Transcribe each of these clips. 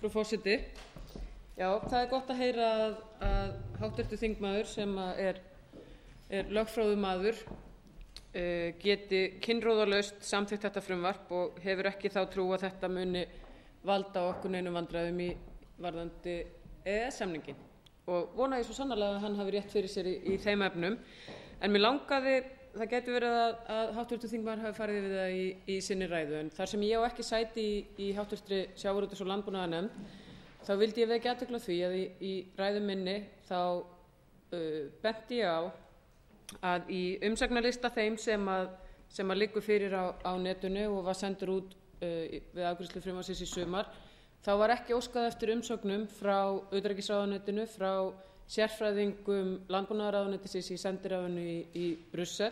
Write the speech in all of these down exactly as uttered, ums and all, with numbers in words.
frú forseti. Já, það er gott að heyra að, að háttvirtur þingmaður sem er, er lögfróður maður uh, geti kinnroðalaust samþykkt þetta frumvarp og hefur ekki þá trú að þetta muni valda okkur neinum vandræðum í varðandi E E S-samninginn og vona ég svo sannarlega að hann hafi rétt fyrir sér í, í þeim efnum. En mér langaði, það gæti verið að, að háttvirtur þingmaður hafi farið yfir það í, í sinni ræðu, en þar sem ég á ekki sæti í, í háttvirtri sjávarútvegs- og landbúnaðarnefnd, þá vildi ég vekja athygli á því að í, í ræðu minni þá uh, benti ég á að í umsagnarlista þeim sem að, sem að liggur fyrir á, á netinu og var sendur út uh, við afgreiðslu frumvarpsins í sumar, þá var ekki óskað eftir umsögnum frá utanríkisráðuneytinu, frá sérfræðingum landbúnaðarráðuneytisins í sendiráðinu í, í Brussel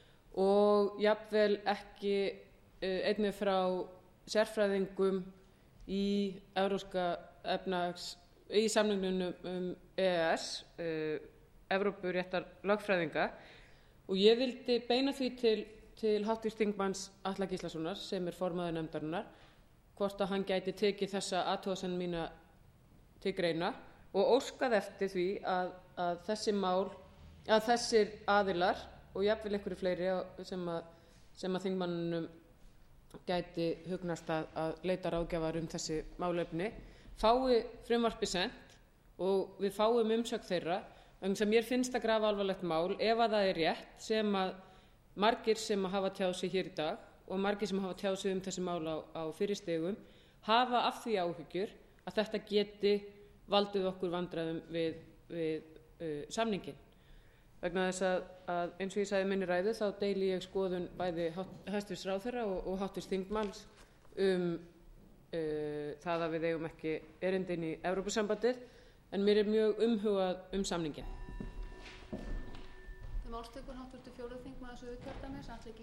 og jafnvel ekki uh, einnig frá sérfræðingum í evrópska efnahags í samningnum um E E S, uh, Evrópuréttar lögfræðinga, og ég vildi beina því til, til háttvirts þingmanns Atla Gíslasonar sem er formaður nefndarinnar, hvort að hann gæti tekið þessa athugasemd mína til greina og óskað eftir því að, að þessi mál, að þessir aðilar og jafnvel einhverju fleiri sem að, sem að þingmannunum gæti hugnast að, að leita ráðgjafar um þessi málefni, fái frumvarpi sent og við fáum umsögn þeirra, en sem mér finnst að grafa alvarlegt mál ef að það er rétt sem að margir sem hafa tjáð sig hér í dag og margir sem hafa tjáð sig um þessi mál á, á fyrri stigum hafa af því áhyggjur að þetta geti valdið okkur vandræðum við, við uh, samninginn. Vegna þess að, að eins og ég sagði í minni ræðu þá deili ég skoðun bæði hæstvirts ráðherra og, og háttvirts þingmanns um uh, það að við eigum ekki erindi inn í Evrópusambandið, en mér er mjög umhugað um samninginn. Málstekur háttvirtur fjórði þingmaður Suðurkjördæmis, Atli